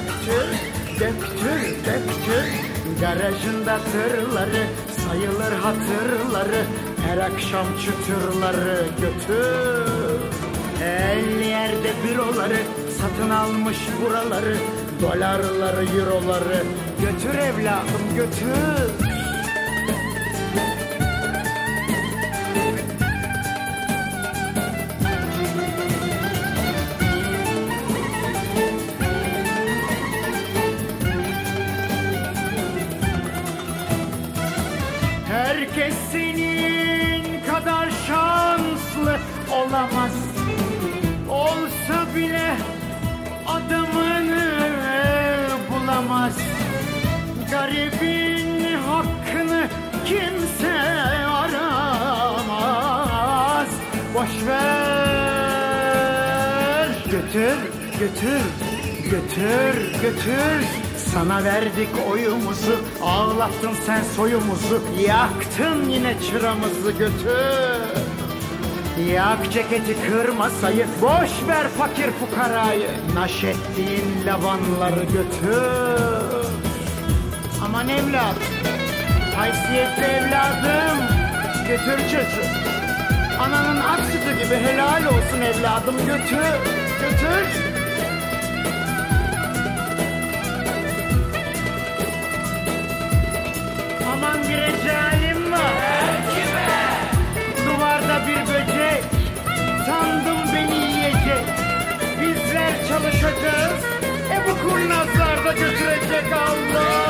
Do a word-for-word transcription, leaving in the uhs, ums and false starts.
döktür, döktür, döktür. Garajında tırları, sayılır hatırları, her akşam çıtırları götür. El yerde büroları, satın almış buraları, dolarları, euroları götür evladım götür. Herkes senin kadar şanslı olamaz. Olsa bile adamını bulamaz. Garibin hakkını kimse aramaz. Boş ver. Götür, götür, götür, götür. Sana verdik oyumuzu, ağlattın sen soyumuzu, yaktın yine çıramızı götür. Yak ceketi kır masayı, boş ver fakir fukarayı, naşettiğin lavanları götür. Aman evladım, haysiyetli evladım, götür çocuğu. Ananın ak sütü gibi helal olsun evladım götür, götür. Aman bir ecalim var. Kime? Duvarda bir böcek. Sandım beni yiyecek. Bizler çalışacağız. E bu kurnazlar da götürecek Allah.